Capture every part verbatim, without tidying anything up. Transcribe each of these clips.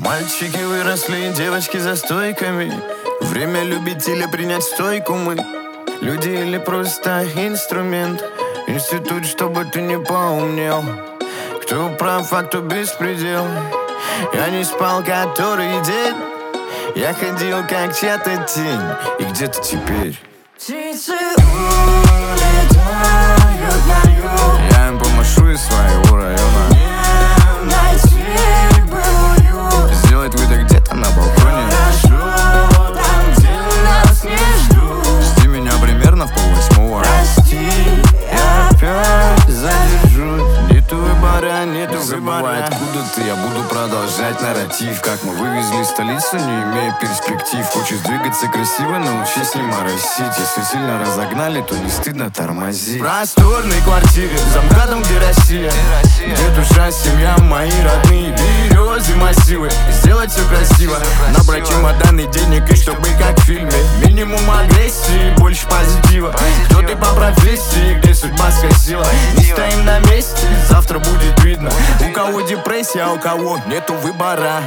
Мальчики выросли, девочки за стойками. Время любить или принять стойку мы. Люди или просто инструмент. Институт, чтобы ты не поумнел. Кто прав, а кто беспредел. Я не спал который день. Я ходил как чья-то тень. И где ты теперь? Птицы улетают на юг. Я им помашу из своего района. Не найти былую. Сделать выдох где-то на балконе. Хожу там, где нас не ждут. Жди меня примерно в полвосьмого. Прости, Я опять задержусь. Нету выбора, нету выбора. Забывай, откуда ты, я буду продолжать нарратив. Как мы вывезли столицу, не имея перспектив. Хочешь двигаться красиво, научись не моросить. Если сильно разогнали, то не стыдно тормозить. В просторной квартире, за МКАДом, где Россия, где душа, семья, мои родные. Березы, массивы, сделать все красиво. Набрать чемоданы денег, и чтобы как в фильме. Минимум агрессии, больше позитива. Кто ты по профессии, где судьба скосила. Не стоим на месте, завтра будет видно. У кого депрессия, а у кого нету выбора.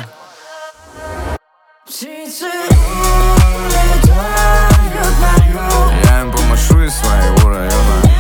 птицы улетают на юг. Я им помашу из своего района.